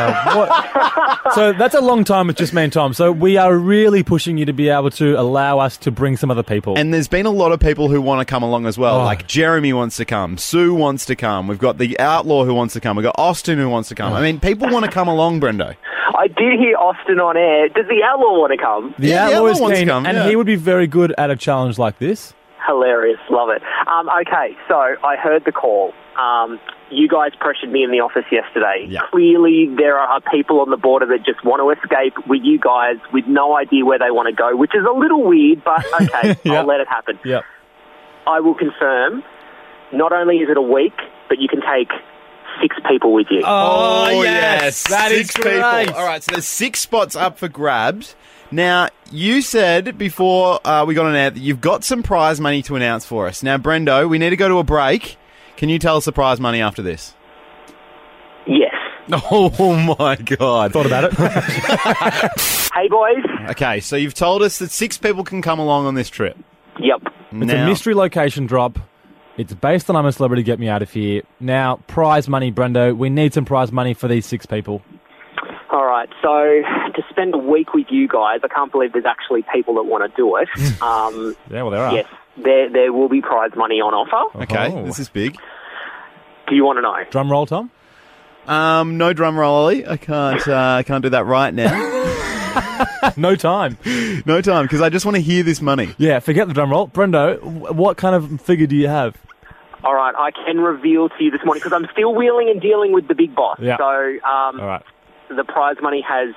So that's a long time with just me and Tom. So we are really pushing you to be able to allow us to bring some other people. And there's been a lot of people who want to come along as well. Like Jeremy wants to come. Sue wants to come. We've got the Outlaw who wants to come. We've got Austin who wants to come. I mean, people want to come along, Brendo. I did hear Austin on air. Does the Outlaw want to come? The Outlaw is wants to keen, come, and he would be very good at a challenge like this. Hilarious. Love it. Okay, so I heard the call. You guys pressured me in the office yesterday. Yeah. Clearly, there are people on the border that just want to escape with you guys with no idea where they want to go, which is a little weird, but okay, I'll let it happen. Yep. I will confirm, not only is it a week, but you can take 6 people with you. Oh yes. That is 6 people. great. All right, so there's 6 spots up for grabs. Now, you said before we got on air that you've got some prize money to announce for us. Now, Brendo, we need to go to a break. Can you tell us the prize money after this? Yes. Oh, my God. Thought about it. Hey, boys. Okay, so you've told us that 6 people can come along on this trip. Yep. It's a mystery location drop. It's based on I'm a Celebrity, Get Me Out of Here. Now, prize money, Brendo. We need some prize money for these 6 people. All right, so to spend a week with you guys, I can't believe there's actually people that want to do it. Yeah, well, there are. Yes, there will be prize money on offer. Okay, this is big. Do you want to know? Drum roll, Tom? No drum roll, Ollie. I can't do that right now. No time. No time, because I just want to hear this money. Yeah, forget the drum roll. Brendo, what kind of figure do you have? All right, I can reveal to you this morning, because I'm still wheeling and dealing with the big boss. Yeah. So, All right. the prize money has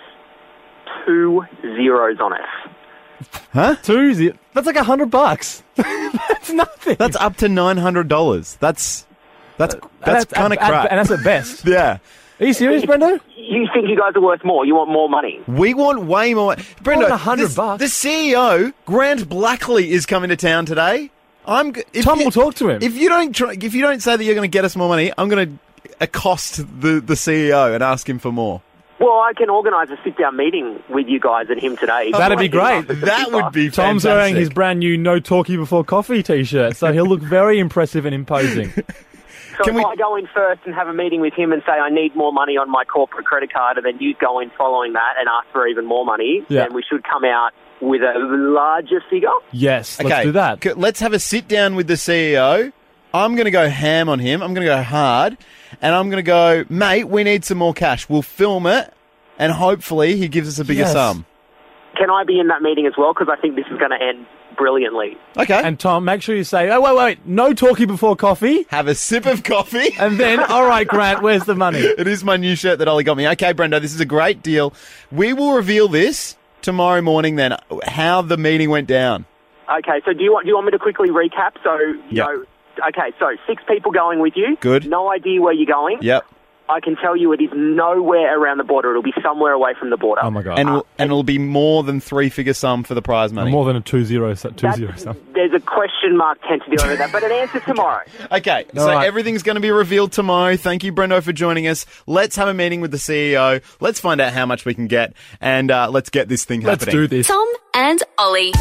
2 zeros on it. Huh? 2 zeros? That's like $100. That's nothing. That's up to $900. That's kind of crap. And that's at best. Yeah. Are you serious, Brendo? You think you guys are worth more? You want more money? We want way more. Brendo, $100. The CEO, Grant Blackley, is coming to town today. Tom will talk to him. If you don't say that you're going to get us more money, I'm going to accost the CEO and ask him for more. Well, I can organise a sit-down meeting with you guys and him today. That'd be great. That would be fantastic. Tom's wearing his brand new No Talkie Before Coffee t-shirt, so he'll look very impressive and imposing. So I go in first and have a meeting with him and say I need more money on my corporate credit card, and then you go in following that and ask for even more money, then we should come out with a larger figure? Yes, let's do that. Let's have a sit-down with the CEO. I'm going to go ham on him. I'm going to go hard. And I'm going to go, mate, we need some more cash. We'll film it, and hopefully he gives us a bigger sum. Can I be in that meeting as well? Because I think this is going to end brilliantly. Okay. And Tom, make sure you say, oh, wait, no talkie before coffee. Have a sip of coffee. And then, all right, Grant, where's the money? It is my new shirt that Ollie got me. Okay, Brendo, this is a great deal. We will reveal this tomorrow morning then, how the meeting went down. Okay, so do you want me to quickly recap? So, okay, so 6 people going with you. Good. No idea where you're going. Yep. I can tell you it is nowhere around the border. It'll be somewhere away from the border. Oh, my God. And it'll be more than 3-figure sum for the prize money. More than a 2-0 sum. There's a question mark tentative over that, but an answer tomorrow. Okay, so everything's going to be revealed tomorrow. Thank you, Brendo, for joining us. Let's have a meeting with the CEO. Let's find out how much we can get, and let's get this thing happening. Let's do this. Tom and Ollie.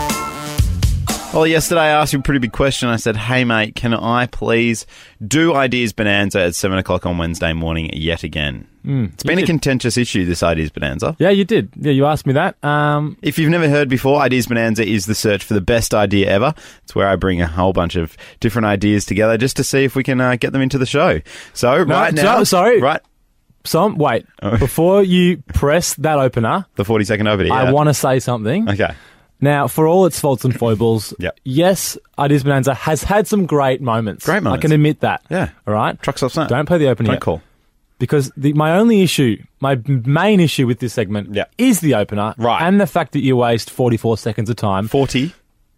Well, yesterday I asked you a pretty big question. I said, hey, mate, can I please do Ideas Bonanza at 7 o'clock on Wednesday morning yet again? It's been a contentious issue, this Ideas Bonanza. Yeah, you did. Yeah, you asked me that. If you've never heard before, Ideas Bonanza is the search for the best idea ever. It's where I bring a whole bunch of different ideas together just to see if we can get them into the show. So, right now... Sorry. Right. Wait. Before you press that opener... The 40-second overview, I want to say something. Okay. Now, for all its faults and foibles, yes, Ideas Bonanza has had some great moments. Great moments. I can admit that. Yeah. All right? Truck Stop Snap. Don't play the opener Don't yet. call. Because my main issue with this segment is the opener. Right. And the fact that you waste 44 seconds of time. 40?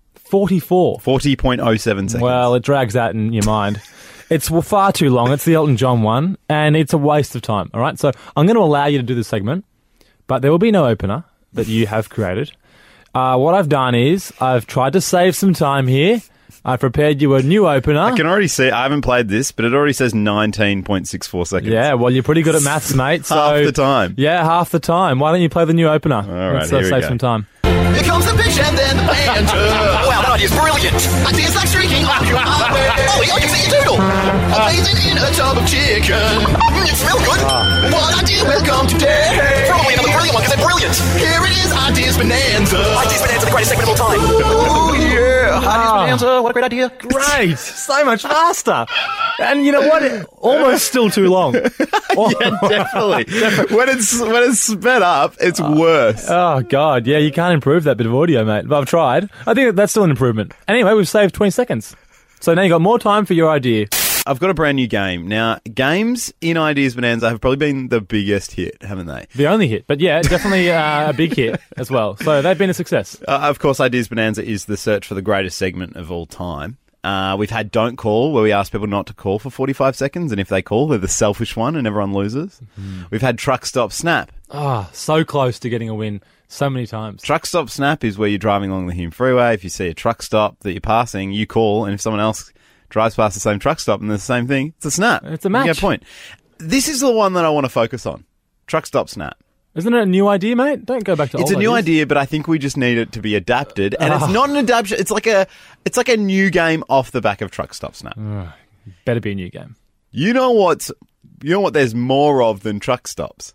44. 40.07 seconds. Well, it drags out in your mind. It's far too long. It's the Elton John one, and it's a waste of time. All right? So I'm going to allow you to do this segment, but there will be no opener that you have created. What I've done is I've tried to save some time here. I've prepared you a new opener. I can already see, I haven't played this, but it already says 19.64 seconds. Yeah, well, you're pretty good at maths, mate. So, half the time. Yeah, half the time. Why don't you play the new opener? All right, Let's here we save go. some time. Here comes the bitch and then the banter. Wow, that idea's brilliant. Ideas like streaking off your hardware. Oh, I can see your doodle. Amazing in a tub of chicken. It smells good. What idea will come today? Probably another brilliant one because they're brilliant. Here it is, Ideas Bonanza. Ideas Bonanza, the greatest segment of all time. Oh, yeah. Ideas Bonanza, what a great idea. Great. So much faster. And you know what? Almost still too long. Yeah, definitely. When it's sped up, it's worse. Oh, God. Yeah, you can't improve that bit of audio, mate. But I've tried. I think that's still an improvement. Anyway, we've saved 20 seconds. So now you've got more time for your idea. I've got a brand new game. Now, games in Ideas Bonanza have probably been the biggest hit, haven't they? The only hit. But yeah, definitely a big hit as well. So they've been a success. Of course, Ideas Bonanza is the search for the greatest segment of all time. We've had Don't Call, where we ask people not to call for 45 seconds, and if they call, they're the selfish one and everyone loses. We've had Truck Stop Snap. So close to getting a win so many times. Truck Stop Snap is where you're driving along the Hume Freeway. If you see a truck stop that you're passing, you call, and if someone else drives past the same truck stop and there's the same thing, it's a snap. It's a match. You get a point. This is the one that I want to focus on. Truck Stop Snap. Isn't it a new idea, mate? Don't go back to It's old a new ideas. idea, but I think we just need it to be adapted. And it's not an adaptation. It's like a new game off the back of Truck Stop Snap. Better be a new game. You know what there's more of than truck stops?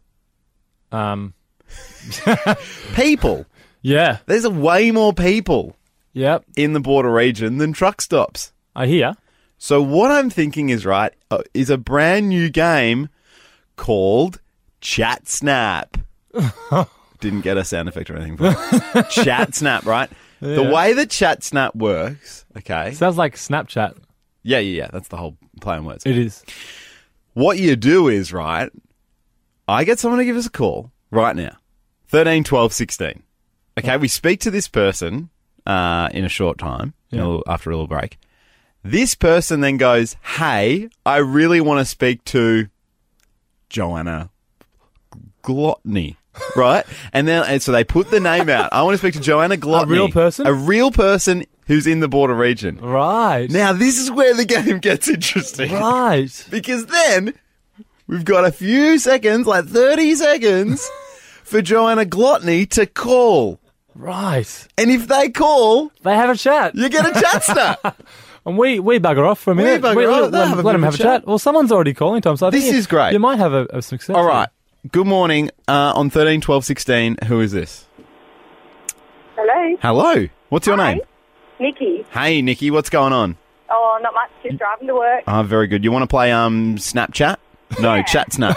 People. Yeah. There's way more people Yep. in the border region than truck stops. I hear. So what I'm thinking is is a brand new game called Chat Snap. Didn't get a sound effect or anything for it. Chat Snap, right? Yeah. The way that Chat Snap works, okay? Sounds like Snapchat. Yeah. That's the whole play on words. It is. What you do is, I get someone to give us a call right now. 13, 12, 16. Okay, we speak to this person in a short time, after a little break. This person then goes, hey, I really want to speak to Joanna Glotney, right? and so they put the name out. I want to speak to Joanna Glotney. A real person? A real person who's in the border region. Right. Now, this is where the game gets interesting. Right. Because then we've got a few seconds, like 30 seconds, for Joanna Glotney to call. Right. And if they call, they have a chat. You get a chat snap. And we bugger off for a minute. bugger off. Let them have a chat. Well, someone's already calling, Tom. So I think This is great. You might have a success. All right. Good morning. On 13, 12, 16, who is this? Hello. Hello. What's your name? Nikki. Hey, Nikki. What's going on? Oh, not much. Just driving to work. Very good. You want to play Snapchat? No, Chat Snap.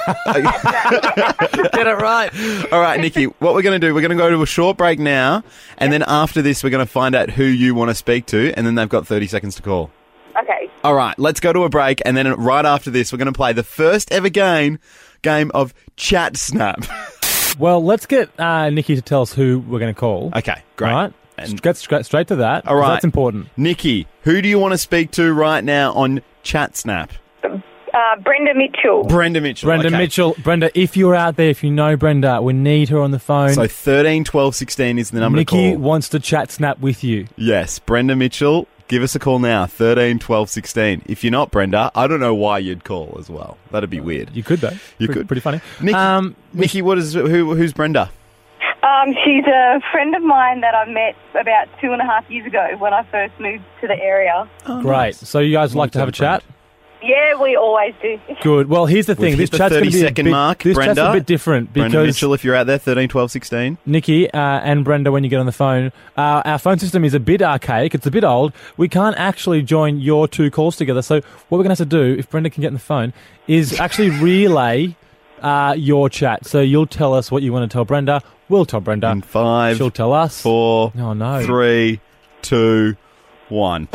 Get it right. All right, Nikki, what we're going to do, we're going to go to a short break now, and then after this, we're going to find out who you want to speak to, and then they've got 30 seconds to call. Okay. All right, let's go to a break, and then right after this, we're going to play the first ever game of Chat Snap. Well, let's get Nikki to tell us who we're going to call. Okay, great. All right. And Get straight to that. All right. That's important. Nikki, who do you want to speak to right now on Chat Snap? Brenda Mitchell. Brenda Mitchell. Brenda okay. Mitchell. Brenda, if you're out there, if you know Brenda, we need her on the phone. So 13, 12, 16 is the number Nikki to call. wants to Chat Snap with you. Yes, Brenda Mitchell, give us a call now, 13, 12, 16. If you're not Brenda, I don't know why you'd call as well. That'd be weird. You could, though. You could. Pretty funny. Nikki, who's Brenda? She's a friend of mine that I met about 2.5 years ago when I first moved to the area. Great. Nice. So you guys would like to have a chat? Yeah, we always do. Good. Well, here's the thing. We've This hit the chat's going to be 30-second mark, This Brenda. chat's a bit different because Brenda Mitchell, if you're out there, 13, 12, 16. Nikki and Brenda, when you get on the phone, our phone system is a bit archaic. It's a bit old. We can't actually join your two calls together. So what we're going to have to do, if Brenda can get on the phone, is actually relay your chat. So you'll tell us what you want to tell Brenda. We'll tell Brenda. In 5, she'll tell us. 4, oh, no. 3, 2, 1.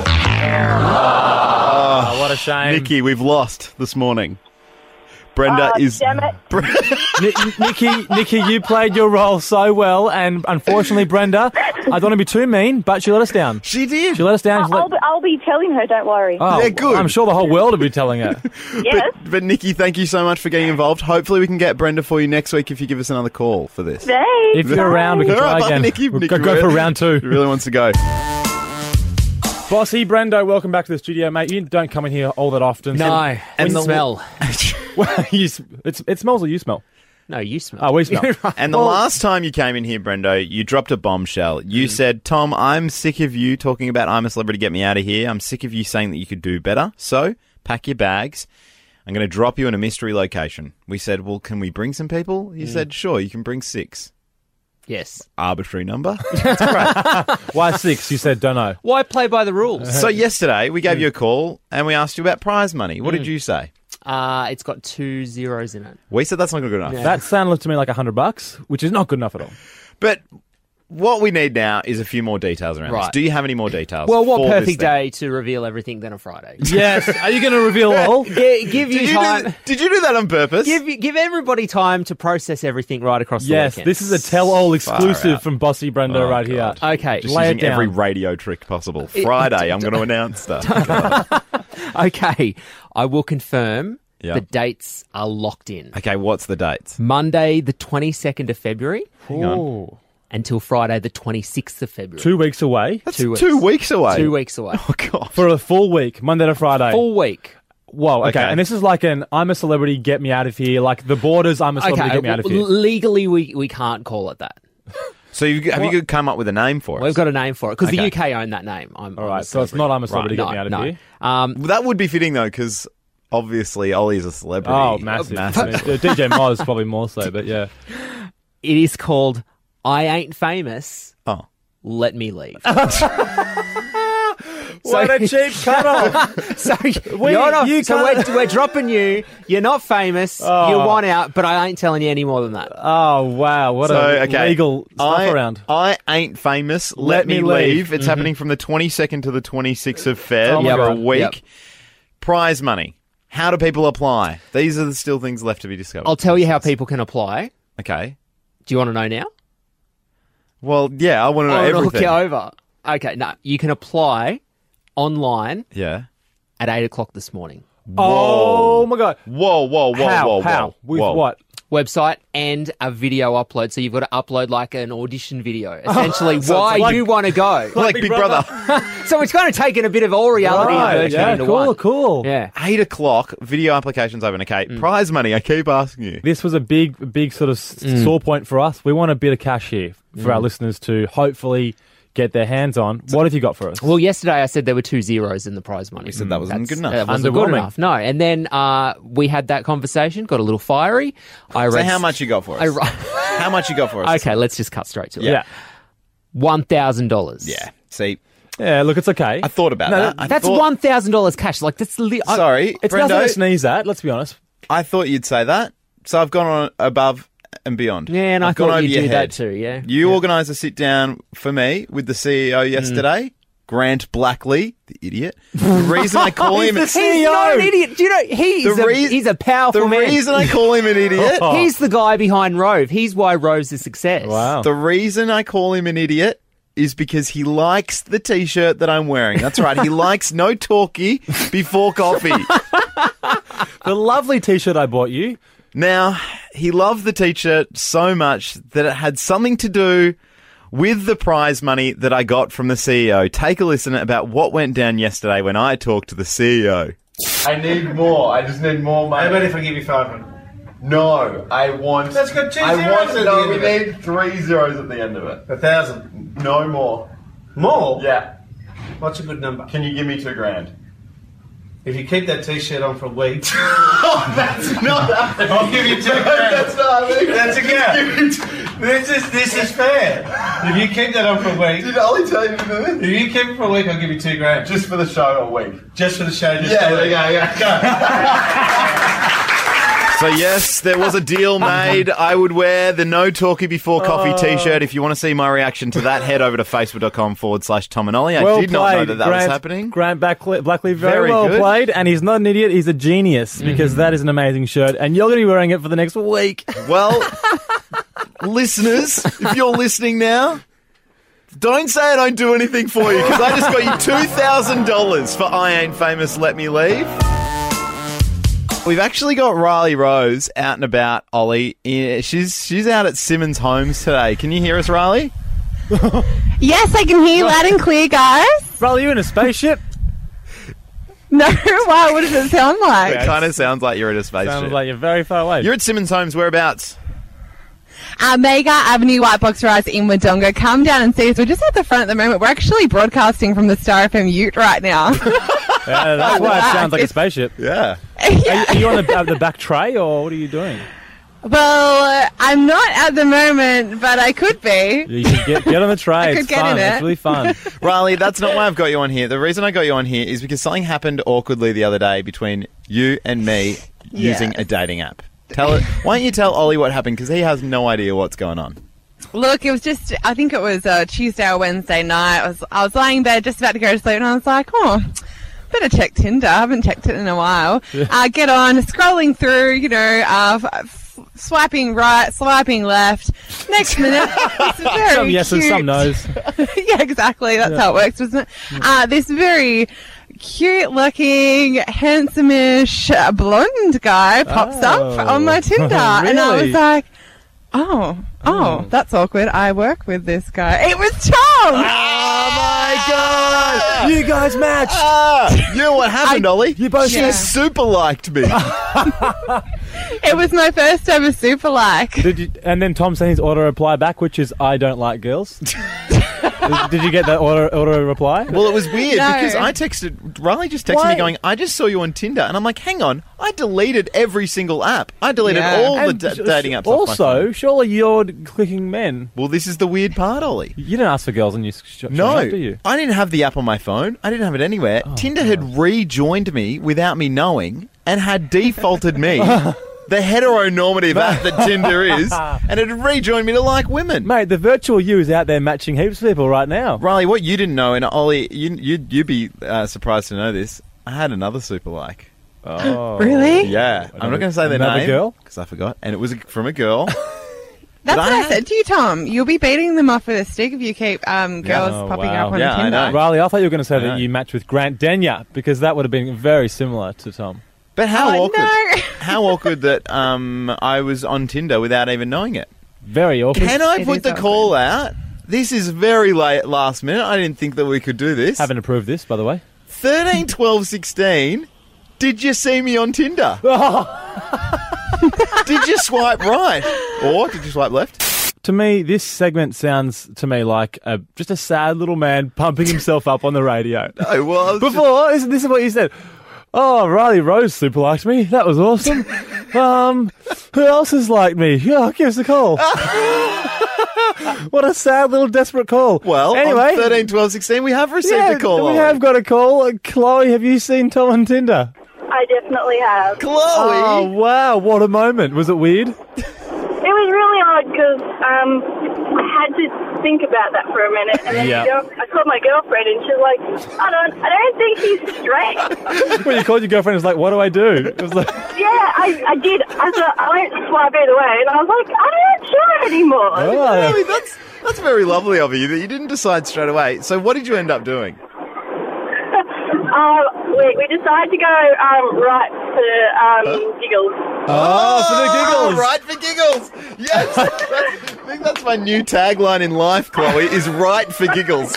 Oh, what a shame. Nikki, we've lost this morning. Brenda is... Damn it. Nikki, you played your role so well, and unfortunately, Brenda, I don't want to be too mean, but she let us down. She did. She let us down. I'll be telling her, don't worry. Oh, yeah, good. I'm sure the whole world will be telling her. Yes. But Nikki, thank you so much for getting involved. Hopefully we can get Brenda for you next week if you give us another call for this. Thanks. If you're around, we can All try right, bye, again. Nikki. We'll Nikki go for round 2. She really wants to go. Bossy Brendo, welcome back to the studio, mate. You don't come in here all that often. No, and the smell. Well, it smells or you smell? No, you smell. Oh, we smell. And the last time you came in here, Brendo, you dropped a bombshell. You said, Tom, I'm sick of you talking about I'm a celebrity, get me out of here. I'm sick of you saying that you could do better. So, pack your bags. I'm going to drop you in a mystery location. We said, well, can we bring some people? You said, sure, you can bring 6. Yes. Arbitrary number. That's great. Why 6? You said, don't know. Why play by the rules? So yesterday, we gave you a call and we asked you about prize money. What did you say? It's got 2 zeros in it. We said that's not good enough. Yeah. That sounded to me like $100, which is not good enough at all. But what we need now is a few more details around this. Right. Do you have any more details? Well, what for this perfect thing? day to reveal everything than a Friday? Yes. Are you going to reveal all? Give you time. Did you do that on purpose? Give everybody time to process everything right across the Yes, weekend. this is a tell-all exclusive out. from Bossy Brendo right God. here. Okay. Just Lay it using every down. radio trick possible. Friday, I'm going to announce stuff. Okay. I will confirm Yeah. the dates are locked in. Okay, what's the dates? Monday, the 22nd of February, Hang on. Ooh. until Friday, the 26th of February. 2 weeks away. That's 2 weeks. 2 weeks away. 2 weeks away. Oh, God. For a full week, Monday to Friday. Full week. Whoa, okay. And this is like an I'm a celebrity, get me out of here. Like the Borders, I'm a celebrity, get me out of here. Legally, we can't call it that. So have you come up with a name for it? We've got a name for it, because the UK own that name. All right, so it's not I'm a celebrity, get me out of here. That would be fitting, though, because obviously Ollie's a celebrity. Oh, massive. DJ Moz probably more so, but yeah. It is called I Ain't Famous. Oh. Let Me Leave. What a cheap cut-off. So we're dropping you. You're not famous. You want out, but I ain't telling you any more than that. Oh, wow. What a legal stuff around. I Ain't Famous. Let Me Leave. It's happening from the 22nd to the 26th of Feb for a week. Yep. Prize money. How do people apply? These are still things left to be discovered. I'll tell you how people can apply. Okay. Do you want to know now? Well, yeah, I want to know everything. Look you over. Okay, no, you can apply online. Yeah. At 8 o'clock this morning. Oh my God! Whoa! How? With what? Website and a video upload. So you've got to upload like an audition video. Essentially, why you want to go. Like Big Brother. So it's going to take in a bit of all reality and version into one. Cool. Yeah. 8 o'clock, video applications open. Okay, prize money, I keep asking you. This was a big sort of sore point for us. We want a bit of cash here for our listeners to hopefully get their hands on. What have you got for us? Well, yesterday I said there were 2 zeros in the prize money. You said that wasn't good enough. That wasn't good enough, no. And then we had that conversation, got a little fiery. So how much you got for us? How much you got for us? Okay, let's just cut straight to it. Yeah. $1,000. Yeah, see... Yeah, look, it's okay. I thought about that. That's $1,000 cash. Like, that's... Sorry, it's Brendo, nothing to sneeze at, let's be honest. I thought you'd say that. So I've gone on above and beyond. Yeah, and I thought you'd do that too, yeah. You organised a sit-down for me with the CEO yesterday, Grant Blackley, the idiot. The reason I call him... He's not an idiot. Do you know, he's a powerful man. The reason I call him an idiot... He's the guy behind Rove. He's why Rove's a success. Wow. The reason I call him an idiot is because he likes the T-shirt that I'm wearing. That's right. He likes no talkie before coffee. The lovely T-shirt I bought you. Now, he loved the T-shirt so much that it had something to do with the prize money that I got from the CEO. Take a listen about what went down yesterday when I talked to the CEO. I need more. I just need more money. How about if I give you 500? No, I want... That's got 2 zeros at the end of it. We need 3 zeros at the end of it. 1,000? No more. More? Yeah. What's a good number? Can you give me $2,000? If you keep that T-shirt on for a week... Oh, that's not happening. I'll give you $2,000. That's not happening. That's a go. This is fair. If you keep that on for a week... Did Ollie tell you to do this? If you keep it for a week, I'll give you $2,000. Just for the show a week? Just for the show. So yes, there was a deal made. I would wear the No Talkie Before Coffee T-shirt. If you want to see my reaction to that, head over to facebook.com/Tom and Ollie. I did not know that was happening. Grant Blackley, very well played. And he's not an idiot, he's a genius, because that is an amazing shirt. And you're going to be wearing it for the next week. Well, listeners, if you're listening now, don't say I don't do anything for you, because I just got you $2,000 for I Ain't Famous, Let Me Leave. We've actually got Riley Rose out and about, Ollie. She's out at Simmons Homes today. Can you hear us, Riley? Yes, I can hear you loud and clear, guys. Riley, you in a spaceship? No, why? What does it sound like? It kind of sounds like you're in a spaceship. Sounds like you're very far away. You're at Simmons Homes. Whereabouts? Mega Avenue, White Box Rise in Wodonga. Come down and see us. We're just at the front at the moment. We're actually broadcasting from the Star FM Ute right now. Yeah, that's why it sounds like a spaceship. Yeah. Are you on the back tray, or what are you doing? Well, I'm not at the moment, but I could be. You should get on the tray. It's fun. It's really fun. Riley, that's not why I've got you on here. The reason I got you on here is because something happened awkwardly the other day between you and me using a dating app. Why don't you tell Ollie what happened, because he has no idea what's going on. Look, it was just, I think it was Tuesday or Wednesday night. I was lying in bed just about to go to sleep, and I was like, better check Tinder. I haven't checked it in a while. Get on, scrolling through, swiping right, swiping left. Next minute, this very some yeses, cute... some no's. Yeah, exactly. That's how it works, wasn't it? This very cute-looking, handsome-ish, blonde guy pops up on my Tinder. Really? And I was like, oh, that's awkward. I work with this guy. It was Tom! Oh, my God! You guys matched! You know what happened, Ollie? You both She super liked me. It was my first ever super like. Did you? And then Tom sent his auto reply back, which is "I don't like girls." Did you get that auto reply? Well, it was weird No. because Riley just texted me going, I just saw you on Tinder. And I'm like, hang on, I deleted every single app. I deleted all the dating apps. off my phone. Also, surely you're clicking men. Well, this is the weird part, Ollie. You didn't ask for girls and you No, up, do you? I didn't have the app on my phone. I didn't have it anywhere. Tinder had rejoined me without me knowing and had defaulted me. The heteronormative app that Tinder is, and it had rejoined me to like women. Mate, the virtual you is out there matching heaps of people right now. Riley, what you didn't know, and Ollie, you'd be surprised to know this, I had another super like. Oh. Really? Yeah. I'm not going to say their name. Another girl? Because I forgot. And it was from a girl. That's what I said to you, Tom. You'll be beating them off with a stick if you keep girls popping up on Yeah, I Tinder. know. Riley, I thought you were going to say I that know. you matched with Grant Denyer, because that would have been very similar to Tom. But how awkward. No. How awkward that I was on Tinder without even knowing it. Very awkward. Can I It put is the call out? This is very late last minute. I didn't think that we could do this. Haven't approved this, by the way. 13, 12, 16. Did you see me on Tinder? Did you swipe right? Or did you swipe left? To me, this segment sounds to me like just a sad little man pumping himself up on the radio. No, well, Before, this is what you said. Oh, Riley Rose super liked me. That was awesome. Who else has liked me? Yeah, give us a call. What a sad little desperate call. Well, anyway, on 13, 12, 16, we have received a call. We Ollie. have got a call. Chloe, have you seen Tom on Tinder? I definitely have. Chloe! Oh, wow. What a moment. Was it weird? It was really odd because I had to think about that for a minute, and then I called my girlfriend, and she's like, "I don't think he's straight." When you called your girlfriend, it was like, what do I do? It was like, Yeah, I did. I went to swipe either way, and I was like, I'm not sure anymore. Chloe, that's very lovely of you that you didn't decide straight away. So what did you end up doing? We decided to go right for giggles. Oh, for the giggles. Right for giggles. Yes. I think that's my new tagline in life, Chloe, is right for giggles.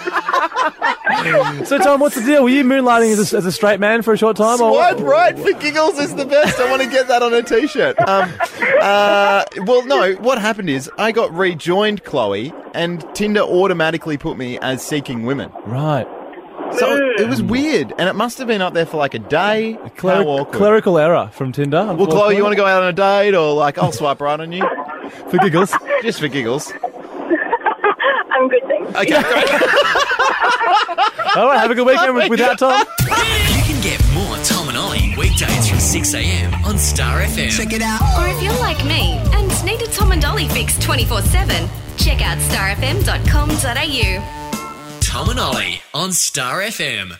So, Tom, what's the deal? Were you moonlighting as a straight man for a short time? Swipe right for giggles is the best. I want to get that on a T-shirt. Well, no, what happened is I got rejoined, Chloe, and Tinder automatically put me as seeking women. Right. So it was weird, and it must have been up there for like a day. How awkward. Clerical error from Tinder. Well, Chloe, you want to go out on a date, or like I'll swipe right on you? For giggles. Just for giggles. I'm good, thanks. Okay, great. All right, have a good weekend with that, Tom. You can get more Tom and Ollie weekdays from 6 a.m. on Star FM. Check it out. Or if you're like me and need a Tom and Ollie fix 24/7, check out starfm.com.au. Tom and Ollie on Star FM.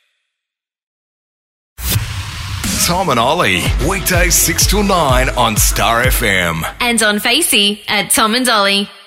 Tom and Ollie, weekdays 6 till 9 on Star FM. And on Facey at Tom and Ollie.